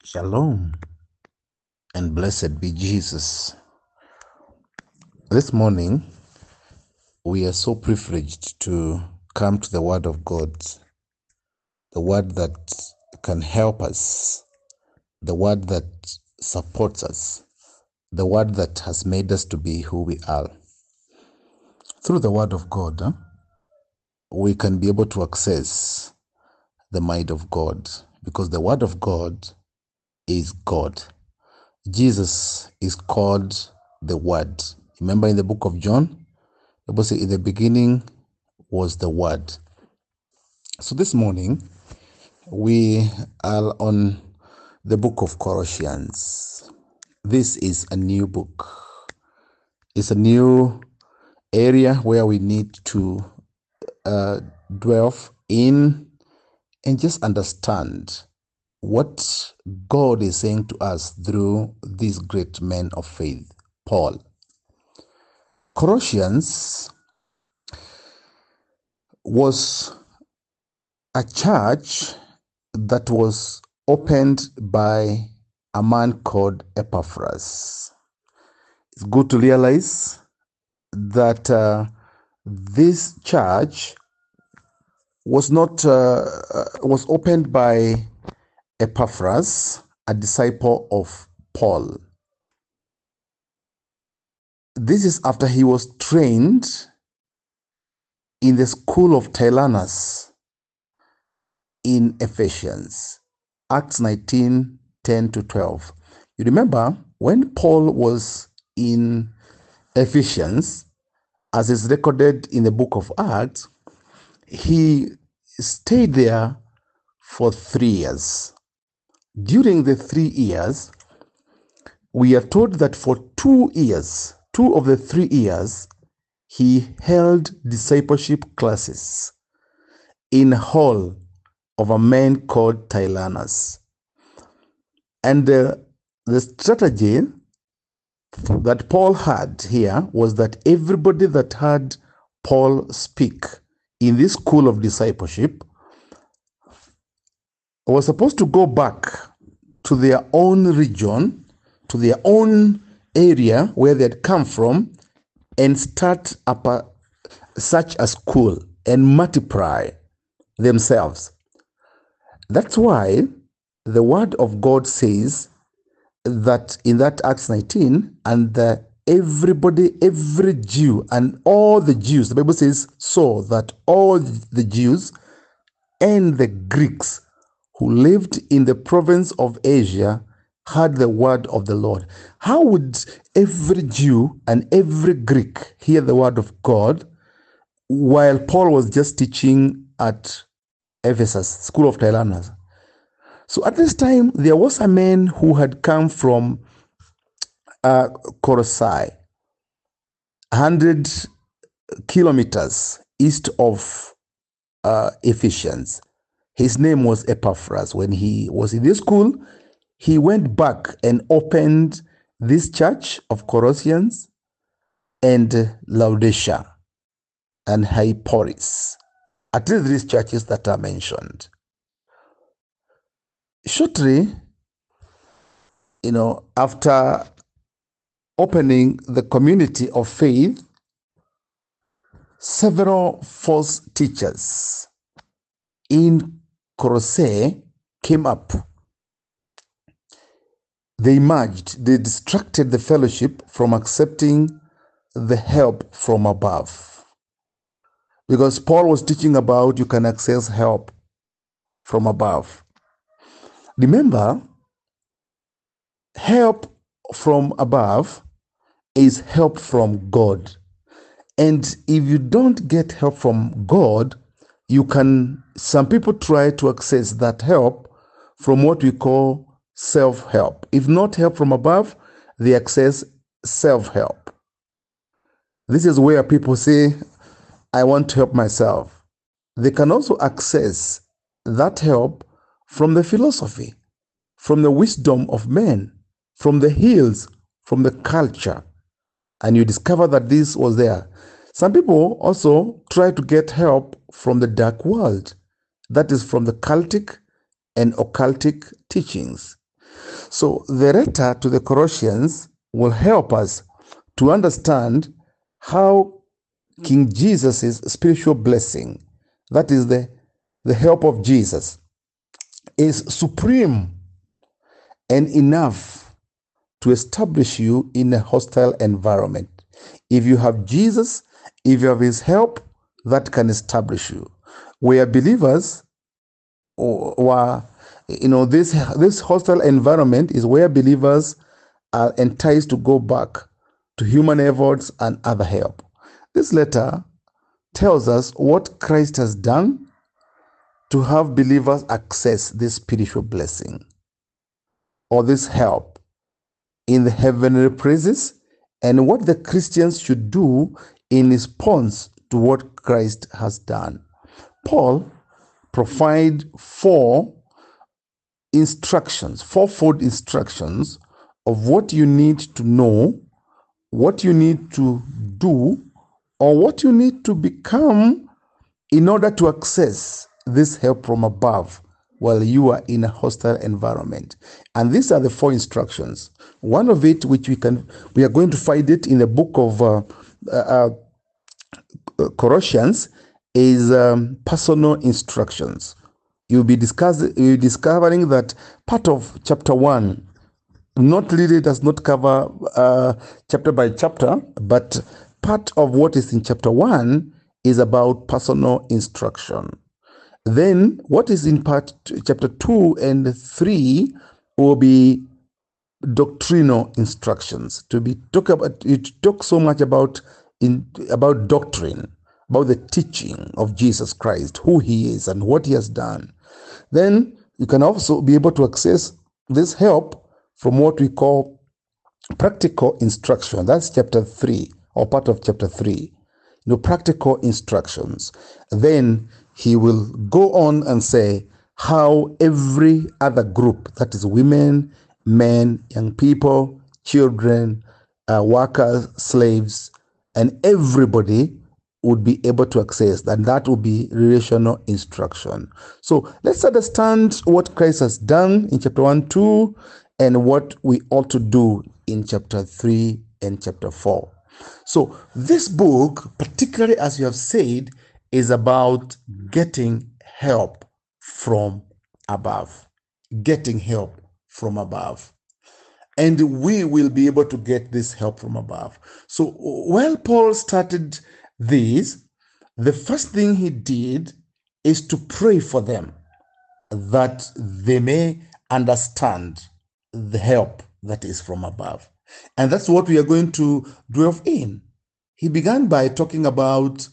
Shalom and blessed be Jesus. This morning, we are so privileged to come to the Word of God, the Word that can help us, the Word that supports us, the Word that has made us to be who we are. Through the Word of God, we can be able to access the mind of God, because the Word of God is God. Jesus is called the Word. Remember in the book of John, the Bible says, in the beginning was the Word. So this morning, we are on the book of Colossians. This is a new book. It's a new area where we need to dwell in and just understand what God is saying to us through these great men of faith, Paul. Colossians was a church that was opened by a man called Epaphras. It's good to realize that this church was opened by Epaphras, a disciple of Paul. This is after he was trained in the school of Tyrannus in Ephesians, Acts 19, 10 to 12. You remember when Paul was in Ephesians, as is recorded in the book of Acts, he stayed there for 3 years. During the 3 years, we are told that for 2 years, 2 of the 3 years, he held discipleship classes in a hall of a man called Tyrannus. And the strategy that Paul had here was that everybody that heard Paul speak in this school of discipleship was supposed to go back to their own region, to their own area where they had come from, and start up such a school and multiply themselves. That's why the word of God says that in that Acts 19, and everybody, every Jew and all the Jews, the Bible says, so that all the Jews and the Greeks who lived in the province of Asia heard the word of the Lord. How would every Jew and every Greek hear the word of God while Paul was just teaching at Ephesus, school of Tyrannus? So at this time, there was a man who had come from Colossae, 100 kilometers east of Ephesians. His name was Epaphras. When he was in this school, he went back and opened this church of Colossians and Laodicea and Hyporis. At least these churches that are mentioned. Shortly, after opening the community of faith, several false teachers in Colossae came up. They emerged, they distracted the fellowship from accepting the help from above. Because Paul was teaching about you can access help from above. Remember, help from above is help from God. And if you don't get help from God, some people try to access that help from what we call self-help. If not help from above, they access self-help. This is where people say, I want to help myself. They can also access that help from the philosophy, from the wisdom of men, from the hills, from the culture. And you discover that this was there. Some people also try to get help from the dark world. That is from the cultic and occultic teachings. So the letter to the Colossians will help us to understand how King Jesus' spiritual blessing, that is the help of Jesus, is supreme and enough to establish you in a hostile environment. If you have Jesus, if you have his help, that can establish you. Where believers or this hostile environment is where believers are enticed to go back to human efforts and other help. This letter tells us what Christ has done to have believers access this spiritual blessing or this help in the heavenly praises, and what the Christians should do in response to what Christ has done. Paul provides fourfold instructions of what you need to know, what you need to do, or what you need to become in order to access this help from above while you are in a hostile environment. And these are the four instructions. One of it, which we are going to find it in the book of Colossians, is personal instructions. You'll be discovering that part of chapter 1 not really does not cover chapter by chapter, but part of what is in chapter 1 is about personal instruction. Then what is in chapter 2 and 3 will be doctrinal instructions. It talks so much about doctrine, about the teaching of Jesus Christ, who he is and what he has done. Then you can also be able to access this help from what we call practical instruction. That's chapter 3 or part of chapter 3. Practical instructions. Then he will go on and say how every other group, that is women, men, young people, children, workers, slaves, and everybody would be able to access that. That will be relational instruction. So let's understand what Christ has done in chapter 1, 2, and what we ought to do in chapter 3 and chapter 4. So this book, particularly as you have said, is about getting help from above. Getting help from above. And we will be able to get this help from above. So while Paul started this, the first thing he did is to pray for them that they may understand the help that is from above. And that's what we are going to dwell in. He began by talking about,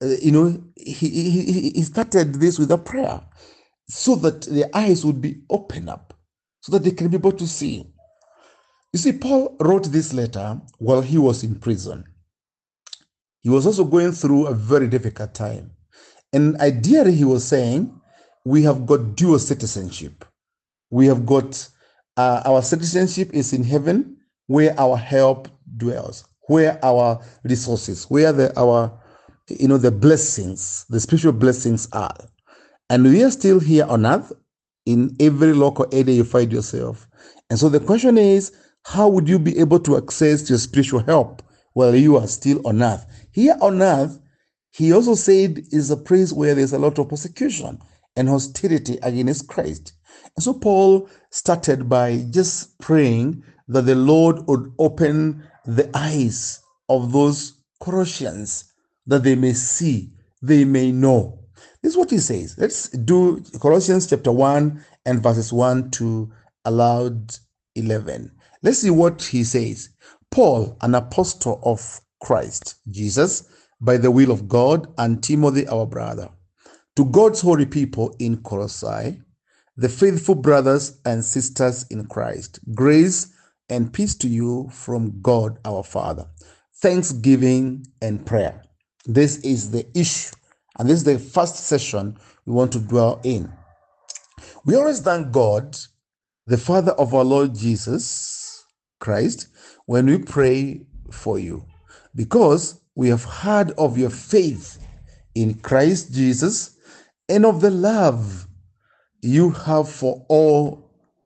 he started this with a prayer so that their eyes would be opened up, so that they can be able to see. You see, Paul wrote this letter while he was in prison. He was also going through a very difficult time. And ideally, he was saying, we have got dual citizenship. We have got, our citizenship is in heaven, where our help dwells, where our resources, where the blessings, the spiritual blessings are. And we are still here on earth in every local area you find yourself. And so the question is, how would you be able to access your spiritual help while you are still on earth? Here on earth, he also said, is a place where there's a lot of persecution and hostility against Christ. And so Paul started by just praying that the Lord would open the eyes of those Colossians, that they may see, they may know. This is what he says. Let's do Colossians chapter 1 and verses 1 to about 11. Let's see what he says. Paul, an apostle of Christ Jesus, by the will of God, and Timothy, our brother, to God's holy people in Colossae, the faithful brothers and sisters in Christ, grace and peace to you from God our Father. Thanksgiving and prayer. This is the issue, and this is the first session we want to dwell in. We always thank God, the Father of our Lord Jesus Christ, when we pray for you, because we have heard of your faith in Christ Jesus and of the love you have for all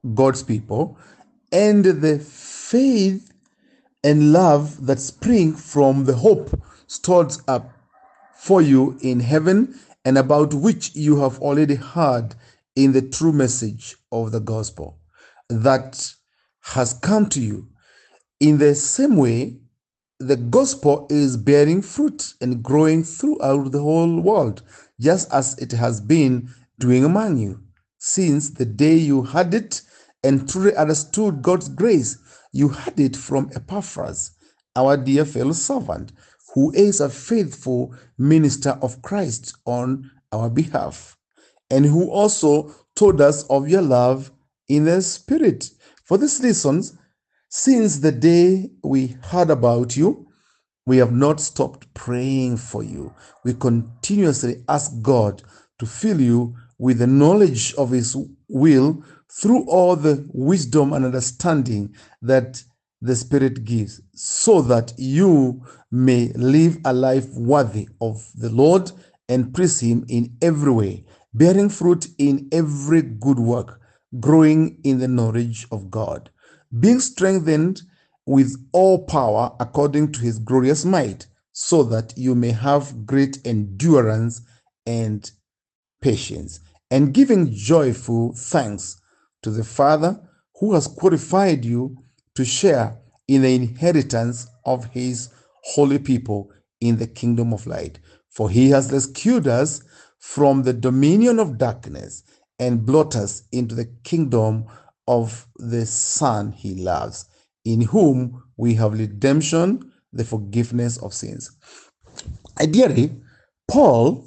God's people, and the faith and love that spring from the hope stored up for you in heaven, and about which you have already heard in the true message of the gospel that has come to you. In the same way, the gospel is bearing fruit and growing throughout the whole world, just as it has been doing among you, since the day you heard it and truly understood God's grace. You heard it from Epaphras, our dear fellow servant, who is a faithful minister of Christ on our behalf, and who also told us of your love in the Spirit. For these reasons, since the day we heard about you, we have not stopped praying for you. We continuously ask God to fill you with the knowledge of His will through all the wisdom and understanding that the Spirit gives, so that you may live a life worthy of the Lord and praise Him in every way, bearing fruit in every good work, growing in the knowledge of God, being strengthened with all power according to His glorious might, so that you may have great endurance and patience, and giving joyful thanks to the Father who has qualified you to share in the inheritance of His holy people in the kingdom of light. For He has rescued us from the dominion of darkness and brought us into the kingdom of the Son He loves, in whom we have redemption, the forgiveness of sins. Ideally, Paul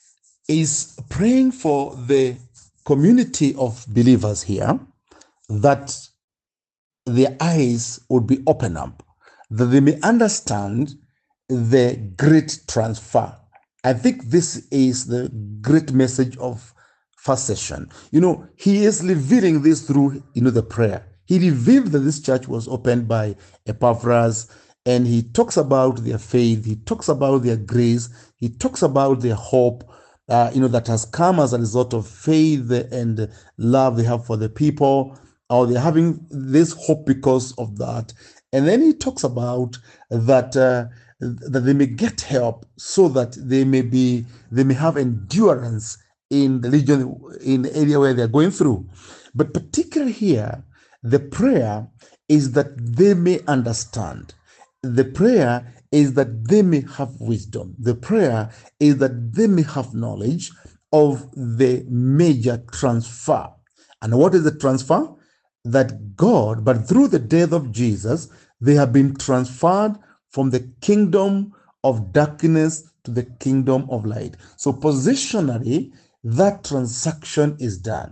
is praying for the community of believers here that their eyes would be opened up, that they may understand the great transfer. I think this is the great message of first session. He is revealing this through, the prayer. He revealed that this church was opened by Epaphras, and he talks about their faith, he talks about their grace, he talks about their hope, that has come as a result of faith and love they have for the people, or they're having this hope because of that. And then he talks about that that they may get help, so that they may have endurance in the region, in the area where they're going through. But particularly here, the prayer is that they may understand. The prayer is that they may have wisdom. The prayer is that they may have knowledge of the major transfer. And what is the transfer? That God, but through the death of Jesus, they have been transferred from the kingdom of darkness to the kingdom of light. So positionally, that transaction is done.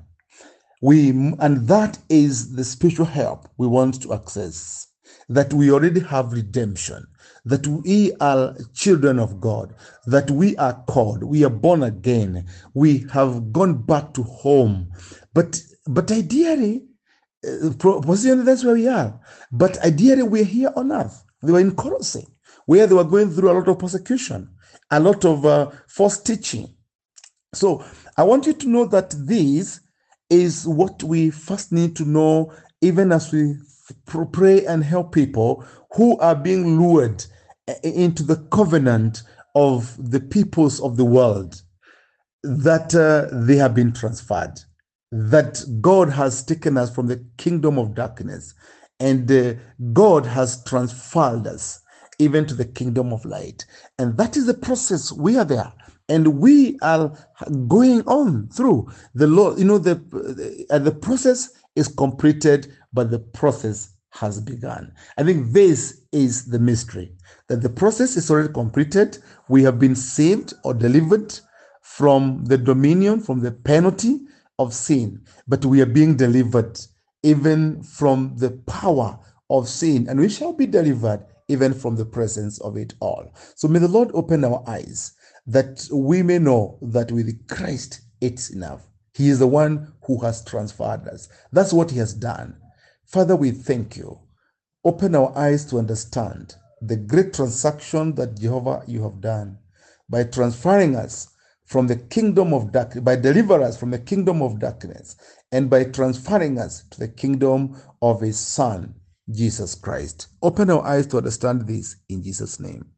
And that is the spiritual help we want to access, that we already have redemption, that we are children of God, that we are called, we are born again, we have gone back to home. But ideally, positionally, that's where we are. But ideally, we're here on earth. They were in Colossae, where they were going through a lot of persecution, a lot of false teaching. So I want you to know that this is what we first need to know, even as we pray and help people who are being lured into the covenant of the peoples of the world, that they have been transferred, that God has taken us from the kingdom of darkness, and God has transferred us even to the kingdom of light. And that is the process. We are there, and we are going on through the Lord. The process is completed, but the process has begun. I think this is the mystery, that the process is already completed. We have been saved or delivered from the dominion, from the penalty of sin, but we are being delivered even from the power of sin, and we shall be delivered even from the presence of it all. So may the Lord open our eyes, that we may know that with Christ it's enough. He is the one who has transferred us. That's what He has done. Father, we thank You. Open our eyes to understand the great transaction that, Jehovah, You have done by transferring us from the kingdom of darkness, by delivering us from the kingdom of darkness, and by transferring us to the kingdom of his Son, Jesus Christ. Open our eyes to understand this in Jesus' name.